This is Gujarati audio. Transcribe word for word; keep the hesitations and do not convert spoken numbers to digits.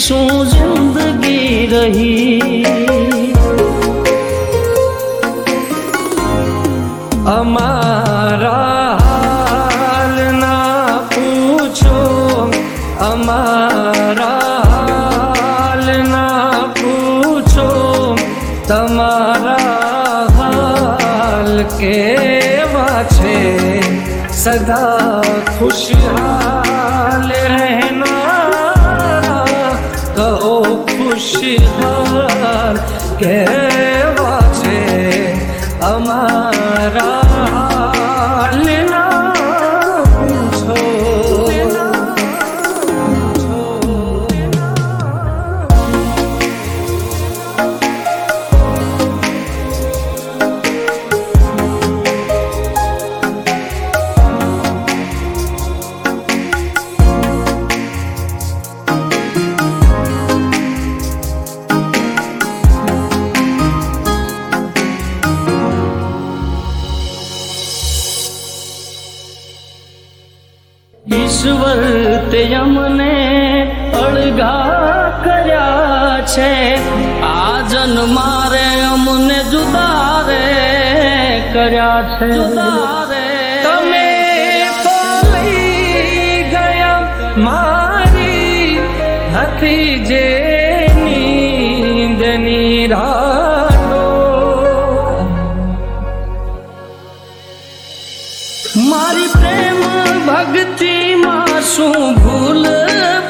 શું જિંદગી રહી। અમારા હાલ ના પૂછો, અમારા હાલ ના પૂછો, તમારા હાલ કેવા છે। સદા ખુશહાલ રહેનારા કહો ખુશહાલ કેવા છે। અમારા હાલ ના પૂછો। ઈશ્વર તે અમને અળગા કર્યા છે, આ જન્મારે અમને જુદા રે કર્યા છે। તમે તો લઈ ગયા મારી હતી જે નીંદની રાતો, મારી પ્રેમ ભક્તિ માં શું ભૂલ